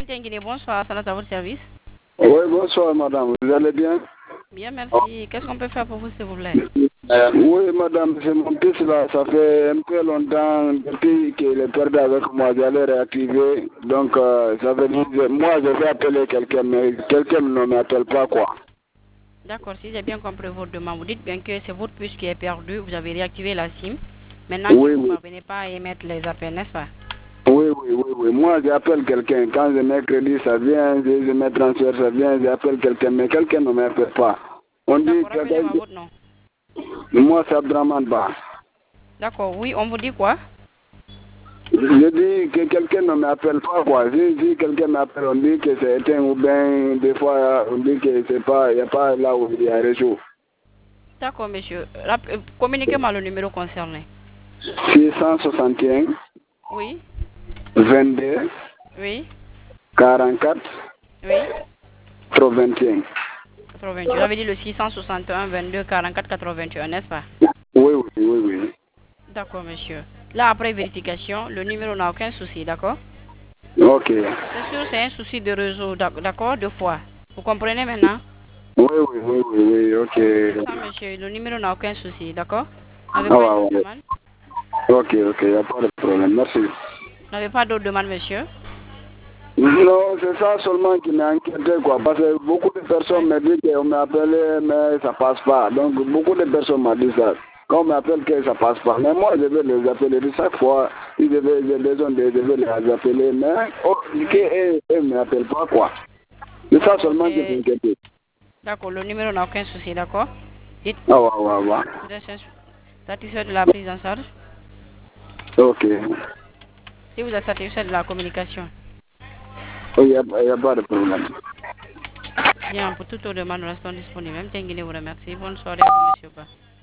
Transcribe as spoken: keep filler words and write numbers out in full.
Même Tenguine, bonsoir, ça à votre service. Oui, bonsoir madame, vous allez bien? Bien, merci. Qu'est-ce qu'on peut faire pour vous, s'il vous plaît? euh, Oui madame, c'est mon fils là, ça fait un peu longtemps depuis qu'il est perdu avec moi, j'allais réactiver. Donc euh, ça veut dire, moi je vais appeler quelqu'un, mais quelqu'un ne m'appelle pas quoi. D'accord, si j'ai bien compris votre demande, vous dites bien que c'est votre puce qui est perdue, vous avez réactivé la SIM. Maintenant Oui, que vous ne oui. parvenez pas à émettre les appels, n'est-ce pas? Oui, oui, oui, oui. Moi, j'appelle quelqu'un. Quand je mets crédit, ça vient. Je, je mets transfert, ça vient. J'appelle quelqu'un. Mais quelqu'un ne m'appelle pas. On dit D'accord, que... rappelez-moi votre nom. Moi, c'est Abdraman Ba. D'accord, oui, on vous dit quoi? Je dis que quelqu'un ne m'appelle pas, quoi. Si, si quelqu'un m'appelle, on dit que c'est éteint ou bien des fois, on dit que c'est pas, il n'y a pas là où il y a réseau. D'accord, monsieur. Rap- euh, Communiquez-moi le numéro concerné. six cent soixante et un, Oui, vingt-deux, oui, quarante-quatre, oui. quatre-vingt-un. quatre-vingt-huit. Vous avez dit le six cent soixante et un, vingt-deux, quarante-quatre, quatre-vingt-un, n'est-ce pas? Oui, oui, oui, oui. D'accord, monsieur. Là, après vérification, le numéro n'a aucun souci, d'accord? Ok. C'est sûr, c'est un souci de réseau, d'ac- d'accord, deux fois. Vous comprenez maintenant? Oui, oui, oui, oui, oui, ok. C'est ça, monsieur. Le numéro n'a aucun souci, d'accord? Vous n'avez Ah, pas une ouais, autre ouais. demande? Ok, ok, il n'y a pas de problème, merci. Vous n'avez pas d'autre demande, monsieur? Non, c'est ça seulement qui m'a inquiété, quoi, parce que beaucoup de personnes Oui. me disent qu'on m'a appelé, mais ça passe pas. Donc, beaucoup de personnes m'ont dit ça. Quand on m'appelle que ça passe pas. Mais moi, je vais les appeler chaque fois. Si je vais, j'ai besoin de, je vais les appeler, mais oh, Oui. qu'eux ne m'appellent pas, quoi. C'est ça D'accord, seulement qui c'est... m'inquiète. D'accord, le numéro n'a aucun souci, d'accord? Dites, Ah, ouais, ouais, ouais. vous êtes satisfait de la prise en charge? Ok. Si vous êtes satisfait de la communication. Il n'y a, il y a pas de problème. Bien, pour toute autre demande, nous restons disponibles. Même Tenguine vous remercie. Bonne soirée à vous, monsieur Ba.